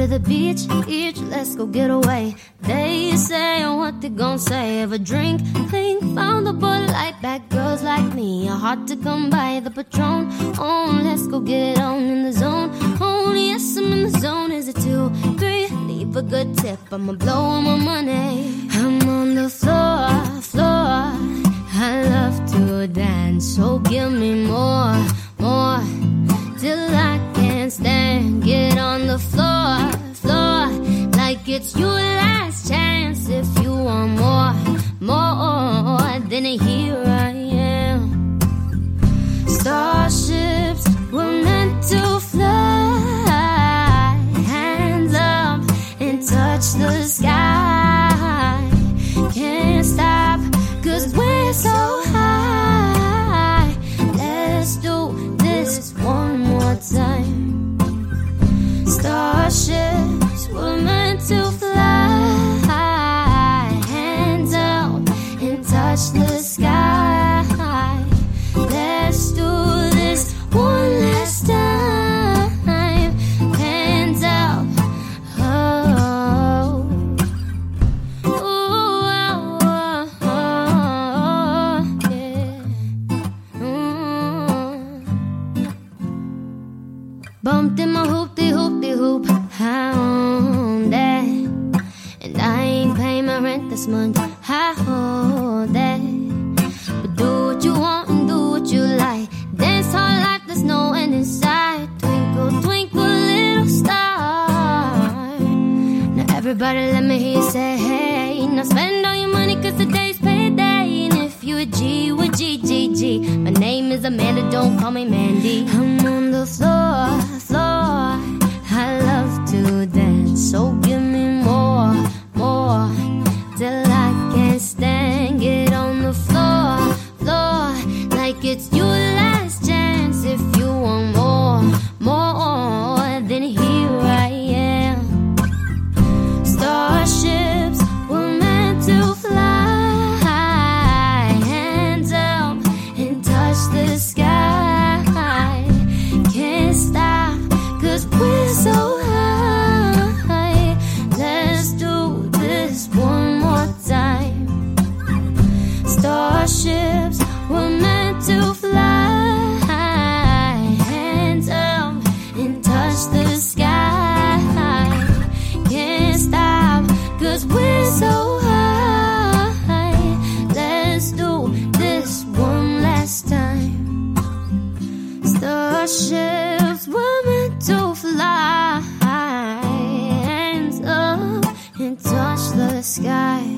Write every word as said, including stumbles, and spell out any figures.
to the beach, each, let's go get away. They say what they gon' say. Have a drink, think, found the Bud Light. Bad girls like me are hard to come by. The Patron, oh, let's go get on in the zone. Oh, yes, I'm in the zone. Is it two, three? Leave a good tip, I'ma blow all my money. I'm on the floor, floor. I love to dance, so give me more, more, till I can't stand. Get on the floor, floor, like it's your last chance. If you want more, more, then here I am. Starships were meant to fly, hands up and touch the sky. Can't stop, cause we're so high. Let's do this one more time. Starships were meant to fly, hands up and touch the sky. Let's do this one last time. Hands up. Oh. Ooh, oh, oh, oh, yeah. Mm. Bumped in my hoop-de-hoop-de-hoop, I own that. And I ain't paying my rent this month, I hold that. But do what you want and do what you like. Dance hard like there's no end in sight. Twinkle, twinkle, little star. Now everybody let me hear you say hey. Now spend all your money cause today's payday. And if you a G with G, G, G, my name is Amanda, don't call me Mandy. I'm on the floor, floor. I love to dance, so give me more, more, till I can't stand. Get on the floor, floor, like it's your last chance. If you want more, more, then here I am. Starships were meant to fly, hands up and touch the sky. Can't stop, cause we're so high. Let's do this one more time. Starships were meant to fly, hands up and touch the sky. Can't stop, cause we're so high. Let's do this one last time. Starships were meant to fly, hands up and touch the sky.